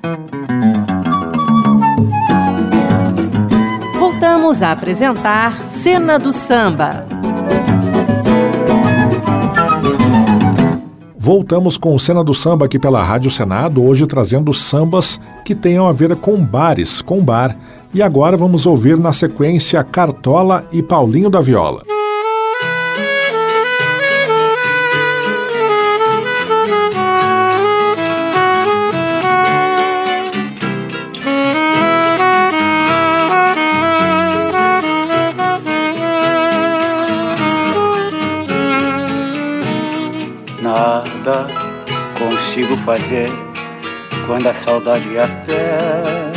Voltamos a apresentar Cena do Samba. Voltamos com Cena do Samba aqui pela Rádio Senado, hoje trazendo sambas que tenham a ver com bares, com bar. E agora vamos ouvir na sequência Cartola e Paulinho da Viola. Nada consigo fazer quando a saudade aperta.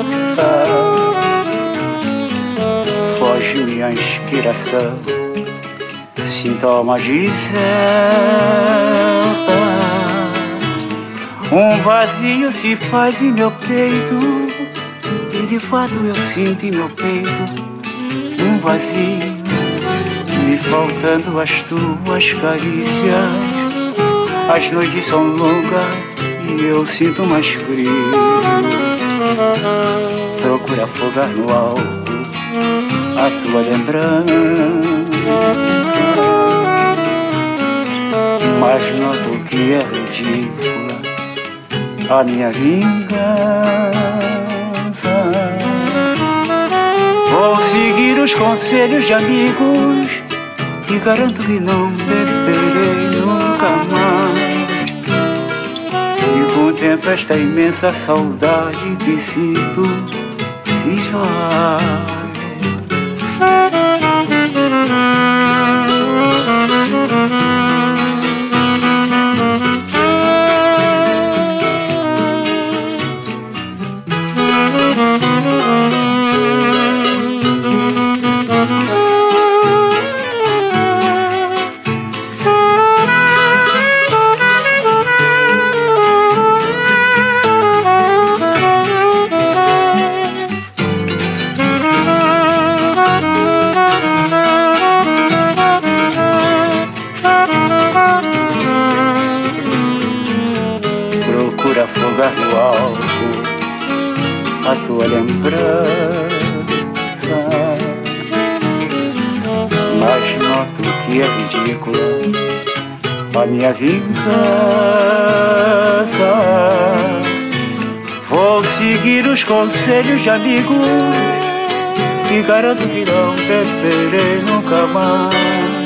Foge minha inspiração, sintomas de deserta. Um vazio se faz em meu peito, e de fato eu sinto em meu peito um vazio, me faltando as tuas carícias. As noites são longas e eu sinto mais frio. Procuro afogar no álcool a tua lembrança, mas noto que é ridícula a minha vingança. Vou seguir os conselhos de amigos e garanto que não beberei nunca mais. E com o tempo esta imensa saudade que sinto se esvai. Afogar no álcool a tua lembrança, mas noto que é ridícula a minha vingança. Vou seguir os conselhos de amigos e garanto que não beberei nunca mais.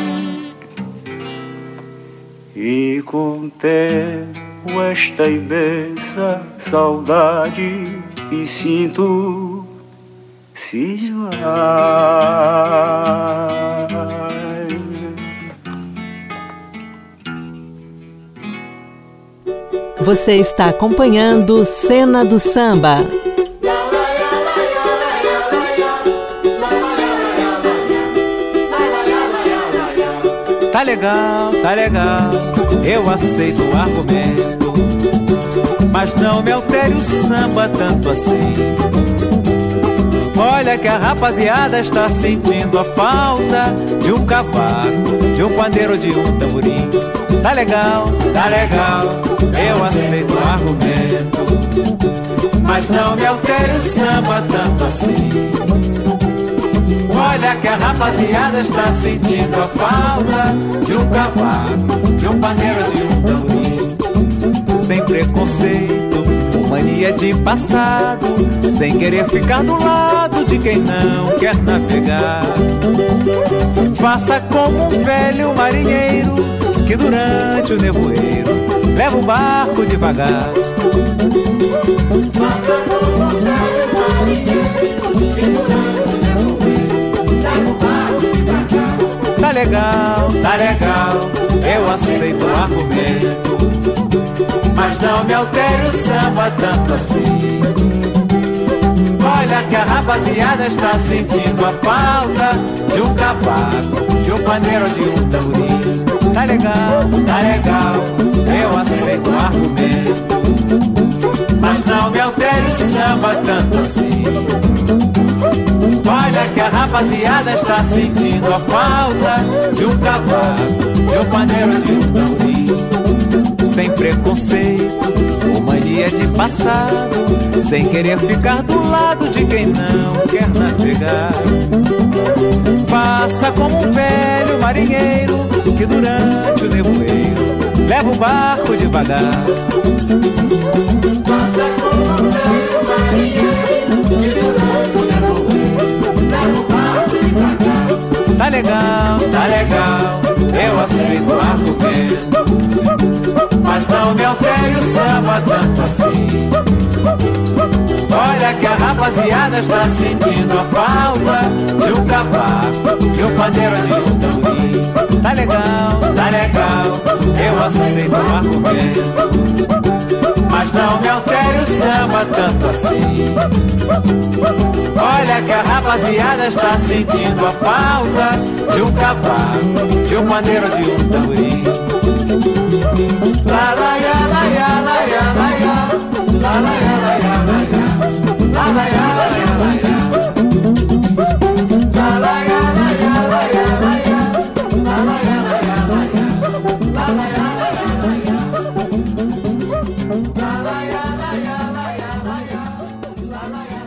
E com o tempo esta imensa saudade que sinto se esvai. Você está acompanhando Cena do Samba. Tá legal, eu aceito o argumento, mas não me altere o samba tanto assim. Olha que a rapaziada está sentindo a falta de um cavaco, de um pandeiro, de um tamborim. Tá legal, eu aceito o argumento, mas não me altere o samba tanto assim. Olha que a rapaziada está sentindo a falta de um cavaco, de um pandeiro, de um tamborim. Sem preconceito, com mania de passado, sem querer ficar do lado de quem não quer navegar. Faça como um velho marinheiro que durante o nevoeiro leva o barco devagar. Faça como um velho marinheiro que durante o Tá legal, eu aceito o argumento, mas não me altere o samba tanto assim. Olha que a rapaziada está sentindo a falta de um cavaco, de um pandeiro, de um tamborim. Tá legal, eu aceito o argumento, mas não me altere o samba tanto assim. Olha que a rapaziada está sentindo a falta de um cavaco, de um pandeiro, de um tamborim. Sem preconceito, ou mania dia de passado, sem querer ficar do lado de quem não quer navegar. Passa como um velho marinheiro que durante o nevoeiro leva o barco devagar. Passa como um velho marinheiro que durante o nevoeiro leva o barco devagar. Tá legal, eu aceito o argumento, mas não me altere o samba tanto assim. Olha que a rapaziada está sentindo a falta de um cavaco, de um pandeiro, de um tamborim. Tá legal, eu aceito o argumento, mas não me altere o samba tanto assim. Olha que a rapaziada está sentindo a falta de um cavaco, de um pandeiro, de um tamborim. La la ya la ya la ya la ya, la la ya la ya la ya, la la ya la ya la ya, la la ya la ya la ya la ya, la la ya la ya la ya, la la ya la ya la ya, la la ya la ya la ya, la la ya la ya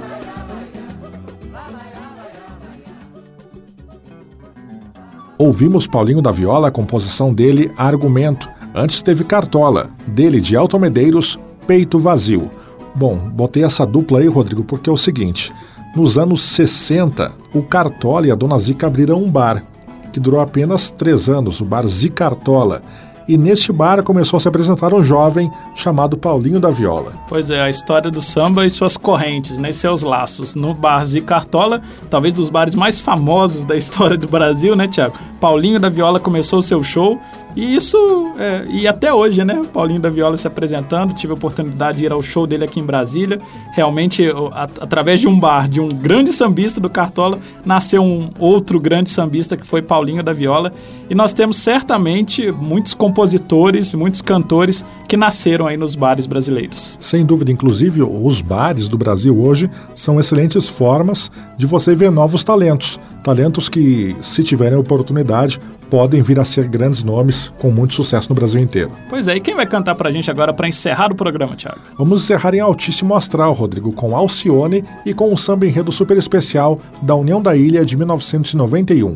la ya. Ouvimos Paulinho da Viola, a composição dele Argumento. Antes teve Cartola, dele de Elton Medeiros, Peito Vazio. Bom, botei essa dupla aí, Rodrigo, porque é o seguinte: nos anos 60, o Cartola e a Dona Zica abriram um bar, que durou apenas 3 anos, o bar Zicartola. E neste bar começou a se apresentar um jovem chamado Paulinho da Viola. Pois é, a história do samba e suas correntes, né, e seus laços. No bar Zicartola, talvez dos bares mais famosos da história do Brasil, né, Thiago? Paulinho da Viola começou o seu show. E isso, e até hoje, né, Paulinho da Viola se apresentando, tive a oportunidade de ir ao show dele aqui em Brasília. Realmente, através de um bar, de um grande sambista do Cartola, nasceu um outro grande sambista que foi Paulinho da Viola. E nós temos certamente muitos compositores, muitos cantores que nasceram aí nos bares brasileiros. Sem dúvida, inclusive os bares do Brasil hoje são excelentes formas de você ver novos talentos. Talentos que, se tiverem oportunidade, podem vir a ser grandes nomes com muito sucesso no Brasil inteiro. Pois é, e quem vai cantar pra gente agora para encerrar o programa, Thiago? Vamos encerrar em altíssimo astral, Rodrigo, com Alcione e com o samba enredo super especial da União da Ilha de 1991.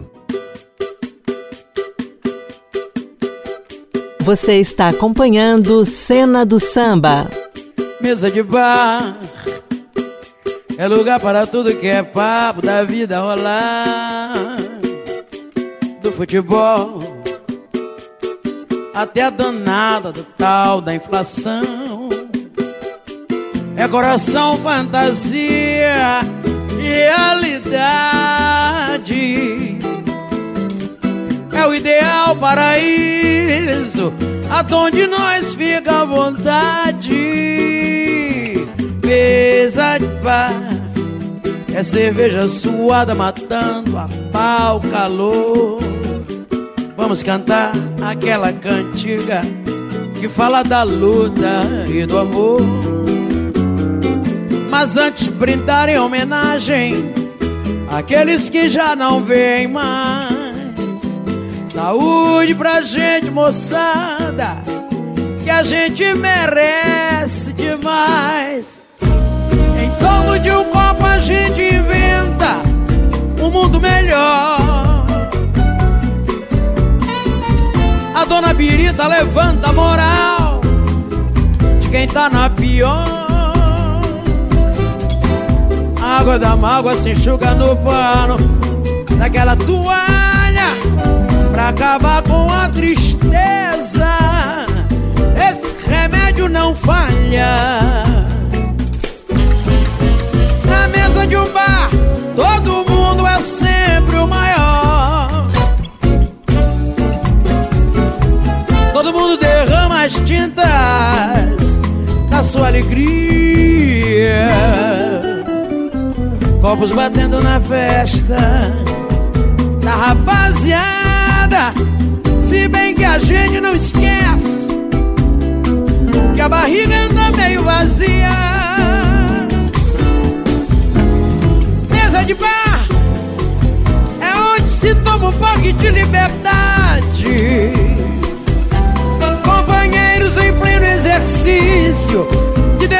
Você está acompanhando Cena do Samba. Mesa de bar é lugar para tudo que é papo da vida rolar. Do futebol até a danada do tal da inflação. É coração, fantasia, realidade. É o ideal paraíso, aonde nós fica à vontade. Mesa de bar é cerveja suada matando a pau calor. Vamos cantar aquela cantiga que fala da luta e do amor. Mas antes brindar em homenagem àqueles que já não vêm mais. Saúde pra gente, moçada, que a gente merece demais. Em torno de um copo a gente inventa um mundo melhor. A dona Birita levanta a moral de quem tá na pior. A água da mágoa se enxuga no pano daquela toalha pra acabar com a tristeza. Esse remédio não falha. Na mesa de um bar, todo mundo é sempre o maior. Todo mundo derrama as tintas da sua alegria. Copos batendo na festa da rapaziada. Se bem que a gente não esquece que a barriga anda meio vazia. Mesa de bar é onde se toma um pouco de liberdade. Companheiros em pleno exercício de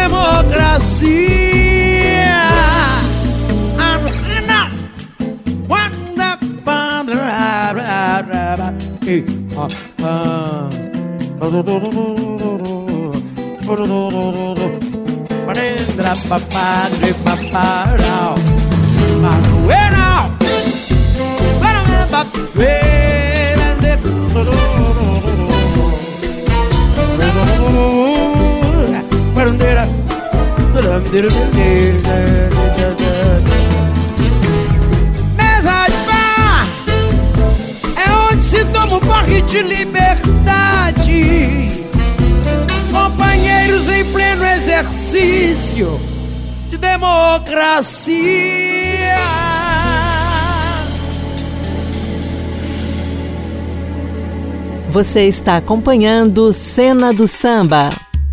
democracia. Mesa de bar é onde se toma um porre de liberdade. Companheiros em pleno exercício de democracia. Você está acompanhando Cena do Samba.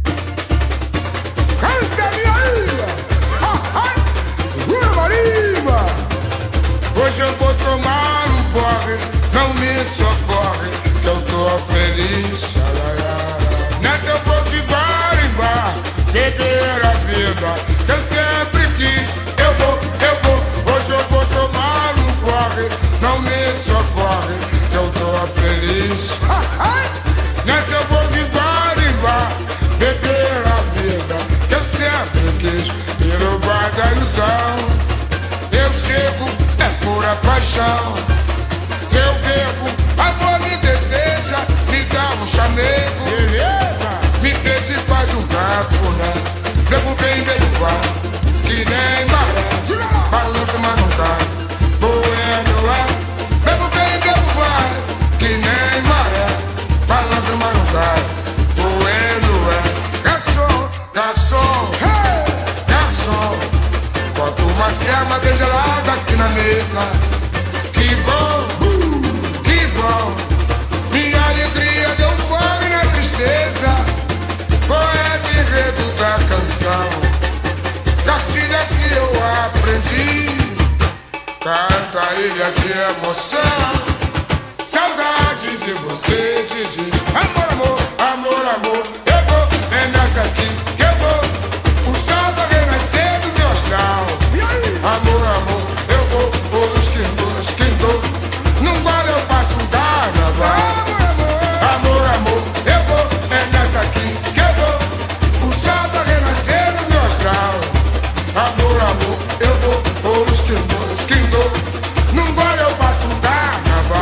Hoje eu vou tomar um porre, não me socorre, que eu tô feliz. Nessa eu vou de bar em bar, beber a vida que eu sempre quis. Eu vou, hoje eu vou tomar um porre, não me socorre, que eu tô feliz. Nessa eu vou de bar em bar, beber a vida que eu sempre quis. E no bar da ilusão eu chego, é pura paixão. Eu bebo, amor me deseja, me dá um chamego. Beleza? Me beija e faz um cafuné. Bebo bem, bebo vá, que nem maré. Balança, mas não cai, bueno é. Bebo bem, bebo vá, que nem maré. Balança, mas não cai, bueno é. Garçom, garçom, hey! Garçom, bota uma serva bem gelada aqui na mesa. Que bom, que bom. Minha alegria deu um fome na tristeza. Poeta enredo da canção, cartilha que eu aprendi. Canta ilha de emoção. Saudade de você, Didi. Amor, amor, amor, amor. Eu vou, é nessa aqui que eu vou. O sol vai renascer do meu astral. Amor, amor, eu vou, esquentou. Num gole eu faço um carnaval. Amor, amor, eu vou, é nessa aqui que eu vou. O sol vai renascer do meu astral. Amor, amor, eu vou, esquentou. Num gole eu faço um carnaval.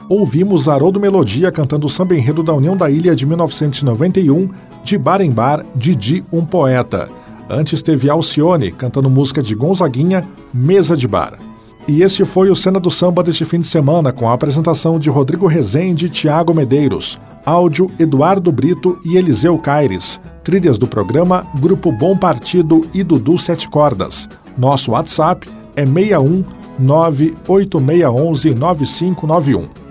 ouvimos Haroldo Melodia cantando o samba enredo da União da Ilha de 1991, De Bar em Bar, Didi, um Poeta. Antes teve Alcione cantando música de Gonzaguinha, Mesa de Bar. E este foi o Cena do Samba deste fim de semana, com a apresentação de Rodrigo Rezende e Tiago Medeiros, áudio Eduardo Brito e Eliseu Caires, trilhas do programa Grupo Bom Partido e Dudu Sete Cordas. Nosso WhatsApp é 61 98611 9591.